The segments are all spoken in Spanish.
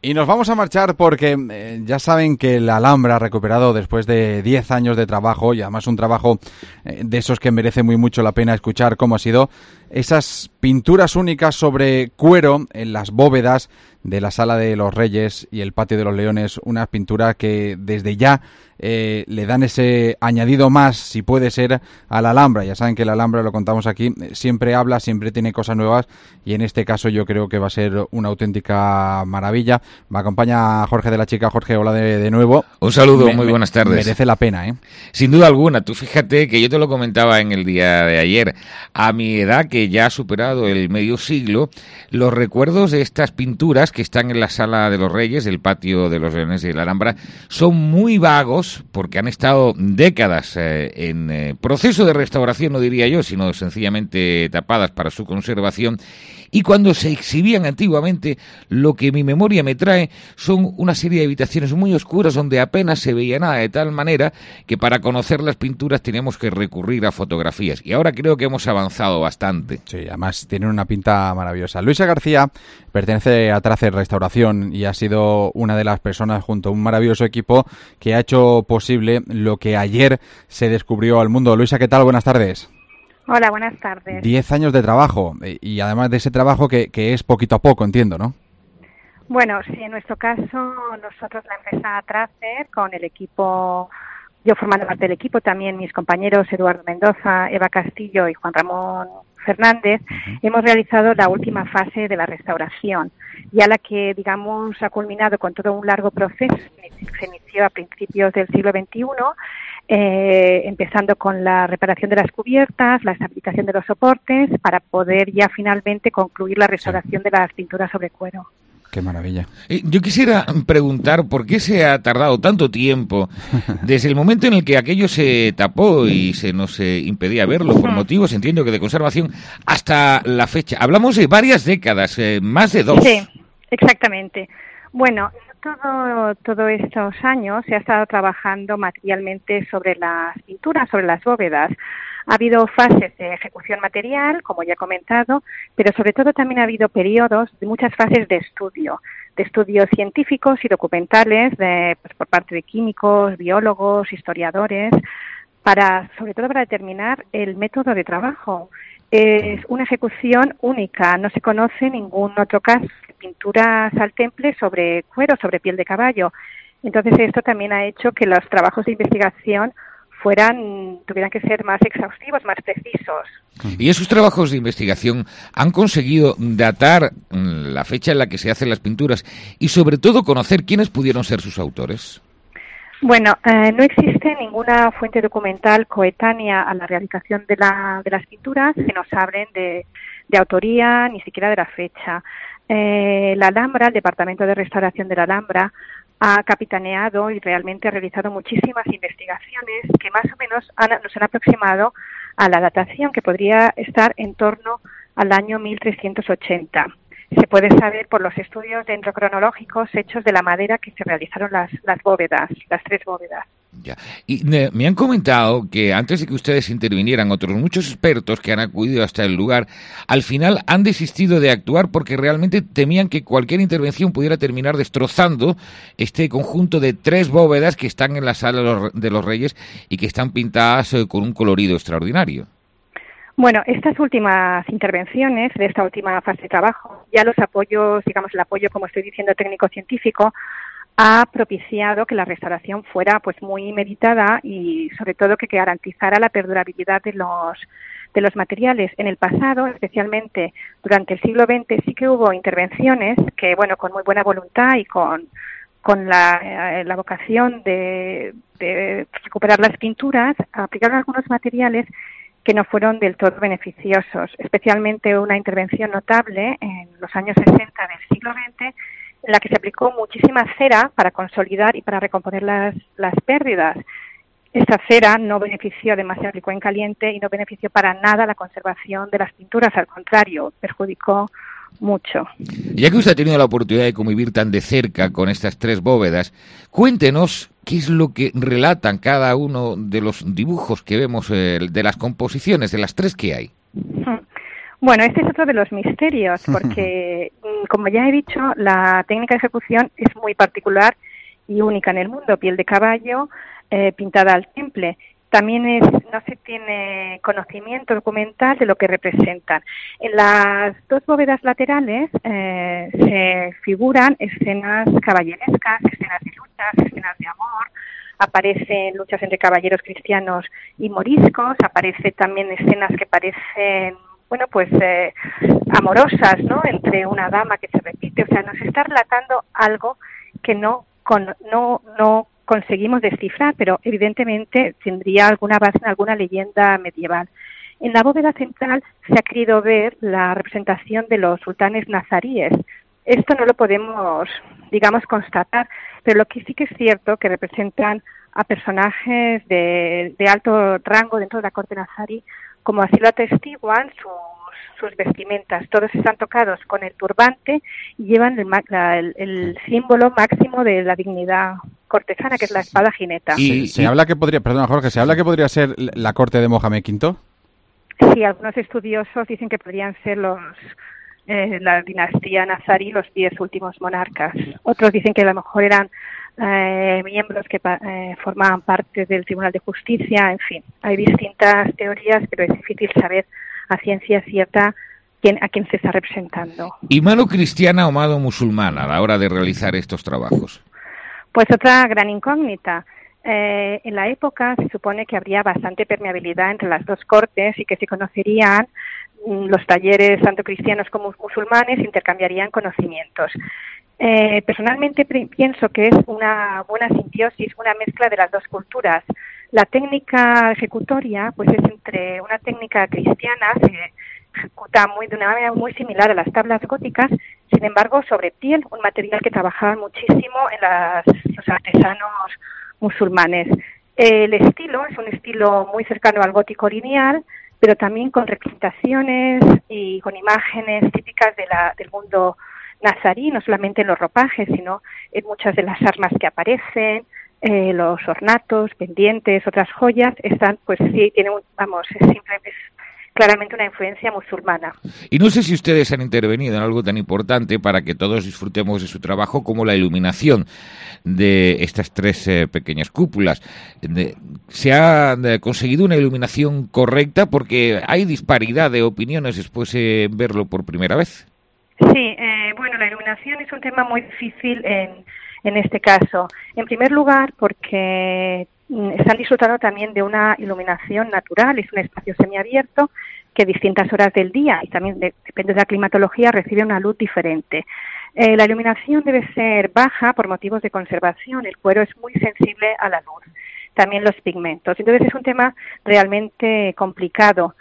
Y nos vamos a marchar porque ya saben que la Alhambra ha recuperado después de 10 años de trabajo, y además un trabajo de esos que merece muy mucho la pena escuchar cómo ha sido, esas pinturas únicas sobre cuero en las bóvedas de la Sala de los Reyes y el Patio de los Leones, unas pinturas que desde ya le dan ese añadido más, si puede ser, a la Alhambra. Ya saben que la Alhambra, lo contamos aquí, siempre habla, siempre tiene cosas nuevas, y en este caso yo creo que va a ser una auténtica maravilla. Me acompaña Jorge de la Chica. Jorge, hola de nuevo. Un saludo, muy buenas tardes. Merece la pena, ¿eh? Sin duda alguna. Tú fíjate que yo te lo comentaba en el día de ayer. A mi edad, que ya ha superado el medio siglo, los recuerdos de estas pinturas que están en la Sala de los Reyes, el Patio de los Leones y la Alhambra, son muy vagos porque han estado décadas en proceso de restauración, no diría yo, sino sencillamente tapadas para su conservación. Y cuando se exhibían antiguamente, lo que mi memoria me trae son una serie de habitaciones muy oscuras donde apenas se veía nada, de tal manera que para conocer las pinturas teníamos que recurrir a fotografías. Y ahora creo que hemos avanzado bastante. Sí, además tienen una pinta maravillosa. Luisa García pertenece a Tracer Restauración y ha sido una de las personas, junto a un maravilloso equipo, que ha hecho posible lo que ayer se descubrió al mundo. Luisa, ¿qué tal? Buenas tardes. Hola, buenas tardes. 10 años de trabajo, y además de ese trabajo que es poquito a poco, entiendo, ¿no? Bueno, sí, en nuestro caso, nosotros, la empresa Tracer, con el equipo, yo formando parte del equipo, también mis compañeros Eduardo Mendoza, Eva Castillo y Juan Ramón Fernández, hemos realizado la última fase de la restauración, ya la que, digamos, ha culminado con todo un largo proceso. Se inició a principios del siglo XXI, empezando con la reparación de las cubiertas, la estabilización de los soportes, para poder ya finalmente concluir la restauración de las pinturas sobre cuero. ¡Qué maravilla! Yo quisiera preguntar por qué se ha tardado tanto tiempo desde el momento en el que aquello se tapó y se nos impedía verlo por motivos, entiendo que de conservación, hasta la fecha. Hablamos de varias décadas, más de 2. Sí, exactamente. Bueno, todos estos años se ha estado trabajando materialmente sobre las pinturas, sobre las bóvedas. Ha habido fases de ejecución material, como ya he comentado, pero sobre todo también ha habido periodos de muchas fases de estudios científicos y documentales por parte de químicos, biólogos, historiadores, sobre todo para determinar el método de trabajo. Es una ejecución única, no se conoce ningún otro caso de pinturas al temple sobre cuero, sobre piel de caballo. Entonces esto también ha hecho que los trabajos de investigación tuvieran que ser más exhaustivos, más precisos. ¿Y esos trabajos de investigación han conseguido datar la fecha en la que se hacen las pinturas y sobre todo conocer quiénes pudieron ser sus autores? Bueno, no existe ninguna fuente documental coetánea a la realización de las pinturas que nos hablen de autoría, ni siquiera de la fecha. La Alhambra, el Departamento de Restauración de la Alhambra, ha capitaneado y realmente ha realizado muchísimas investigaciones que más o menos nos han aproximado a la datación, que podría estar en torno al año 1380. Se puede saber por los estudios dendrocronológicos hechos de la madera que se realizaron las bóvedas, las 3 bóvedas. Ya. Y me han comentado que antes de que ustedes intervinieran, otros muchos expertos que han acudido hasta el lugar, al final han desistido de actuar porque realmente temían que cualquier intervención pudiera terminar destrozando este conjunto de 3 bóvedas que están en la Sala de los Reyes y que están pintadas con un colorido extraordinario. Bueno, estas últimas intervenciones de esta última fase de trabajo, ya los apoyos, digamos el apoyo, como estoy diciendo, técnico-científico, ha propiciado que la restauración fuera pues muy meditada y sobre todo que garantizara la perdurabilidad de los materiales. En el pasado, especialmente durante el siglo XX, sí que hubo intervenciones que, bueno, con muy buena voluntad y con la vocación de recuperar las pinturas, aplicaron algunos materiales que no fueron del todo beneficiosos, especialmente una intervención notable en los años 60 del siglo XX, en la que se aplicó muchísima cera para consolidar y para recomponer las pérdidas. Esta cera no benefició, además se aplicó en caliente y no benefició para nada la conservación de las pinturas, al contrario, perjudicó mucho. Ya que usted ha tenido la oportunidad de convivir tan de cerca con estas 3 bóvedas, cuéntenos qué es lo que relatan cada uno de los dibujos que vemos, de las composiciones, de las 3 que hay. Bueno, este es otro de los misterios, porque, como ya he dicho, la técnica de ejecución es muy particular y única en el mundo. Piel de caballo pintada al temple. También no se tiene conocimiento documental de lo que representan. En las dos bóvedas laterales se figuran escenas caballerescas, escenas de luchas, escenas de amor. Aparecen luchas entre caballeros cristianos y moriscos. Aparecen también escenas que parecen, bueno, pues amorosas, ¿no? Entre una dama que se repite. O sea, nos está relatando algo que no conseguimos descifrar, pero evidentemente tendría alguna base en alguna leyenda medieval. En la bóveda central se ha querido ver la representación de los sultanes nazaríes. Esto no lo podemos, digamos, constatar, pero lo que sí que es cierto que representan a personajes de alto rango dentro de la corte nazarí, como así lo atestiguan sus vestimentas. Todos están tocados con el turbante y llevan el símbolo máximo de la dignidad cortesana, que es la espada jineta. Y se habla que podría, perdona Jorge, ¿se habla que podría ser la corte de Mohamed V? Sí, algunos estudiosos dicen que podrían ser la dinastía nazarí, los 10 últimos monarcas. Otros dicen que a lo mejor eran miembros que formaban parte del Tribunal de Justicia. En fin, hay distintas teorías, pero es difícil saber a ciencia cierta a quién se está representando. ¿Y mano cristiana o mano musulmana a la hora de realizar estos trabajos? Pues otra gran incógnita. En la época se supone que habría bastante permeabilidad entre las dos cortes y que se conocerían los talleres tanto cristianos como musulmanes, intercambiarían conocimientos. Personalmente pienso que es una buena simbiosis, una mezcla de las dos culturas. La técnica ejecutoria pues es entre una técnica cristiana, se ejecuta de una manera muy similar a las tablas góticas, sin embargo sobre piel, un material que trabajaban muchísimo en los artesanos musulmanes. El estilo es un estilo muy cercano al gótico lineal, pero también con representaciones y con imágenes típicas del mundo nazarí, no solamente en los ropajes, sino en muchas de las armas que aparecen, los ornatos, pendientes, otras joyas, están, pues sí, tienen es claramente una influencia musulmana. Y no sé si ustedes han intervenido en algo tan importante para que todos disfrutemos de su trabajo como la iluminación de estas tres pequeñas cúpulas. ¿Se ha conseguido una iluminación correcta? Porque hay disparidad de opiniones después de verlo por primera vez. Sí, bueno, la iluminación es un tema muy difícil en este caso. En primer lugar, porque están disfrutando también de una iluminación natural, es un espacio semiabierto que a distintas horas del día y también depende de la climatología recibe una luz diferente. La iluminación debe ser baja por motivos de conservación, el cuero es muy sensible a la luz, también los pigmentos, entonces es un tema realmente complicado.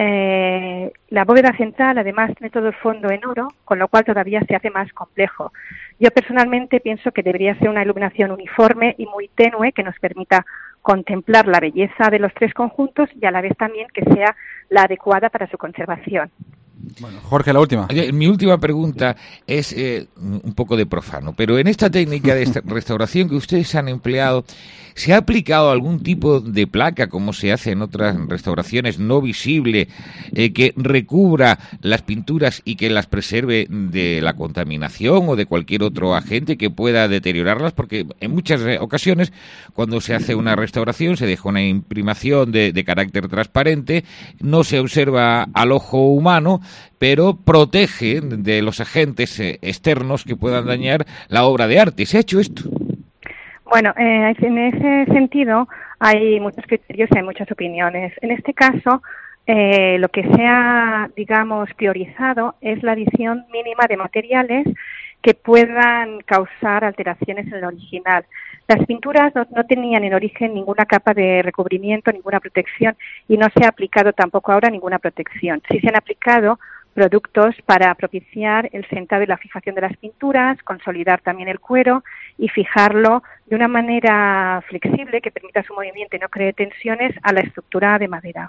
La bóveda central además tiene todo el fondo en oro, con lo cual todavía se hace más complejo. Yo personalmente pienso que debería ser una iluminación uniforme y muy tenue que nos permita contemplar la belleza de los tres conjuntos y a la vez también que sea la adecuada para su conservación. Bueno, Jorge, la última. Mi última pregunta es un poco de profano, pero en esta técnica de restauración que ustedes han empleado, ¿se ha aplicado algún tipo de placa, como se hace en otras restauraciones, no visible, que recubra las pinturas y que las preserve de la contaminación o de cualquier otro agente que pueda deteriorarlas? Porque en muchas ocasiones, cuando se hace una restauración, se deja una imprimación de carácter transparente, no se observa al ojo humano, pero protege de los agentes externos que puedan dañar la obra de arte. ¿Se ha hecho esto? Bueno, en ese sentido hay muchos criterios y hay muchas opiniones. En este caso, lo que se ha, digamos, priorizado es la adición mínima de materiales que puedan causar alteraciones en el original. Las pinturas no tenían en origen ninguna capa de recubrimiento, ninguna protección, y no se ha aplicado tampoco ahora ninguna protección. Sí se han aplicado productos para propiciar el sentado y la fijación de las pinturas, consolidar también el cuero y fijarlo de una manera flexible que permita su movimiento y no cree tensiones a la estructura de madera.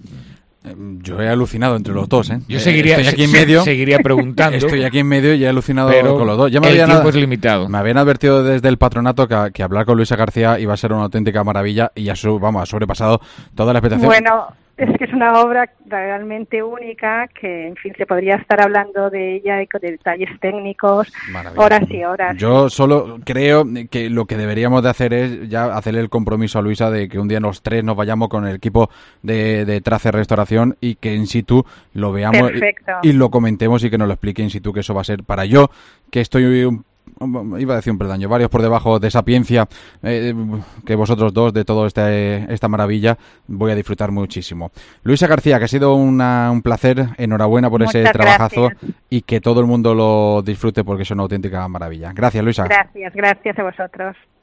Yo he alucinado entre los dos, ¿eh? Yo seguiría preguntando. Estoy aquí en medio y he alucinado con los dos. Ya el tiempo es limitado. Me habían advertido desde el patronato que hablar con Luisa García iba a ser una auténtica maravilla y ya ha sobrepasado toda la expectación. Bueno, Es que es una obra realmente única que, en fin, se podría estar hablando de ella y con detalles técnicos horas y horas. Yo solo creo que lo que deberíamos de hacer es ya hacerle el compromiso a Luisa de que un día los tres nos vayamos con el equipo de Trace Restauración y que in situ lo veamos y lo comentemos y que nos lo explique in situ, que eso va a ser para yo, que estoy iba a decir un peldaño, varios por debajo de Sapiencia, que vosotros dos, de todo esta maravilla, voy a disfrutar muchísimo. Luisa García, que ha sido un placer, enhorabuena por ese trabajazo y que todo el mundo lo disfrute porque es una auténtica maravilla. Gracias, Luisa. Gracias a vosotros.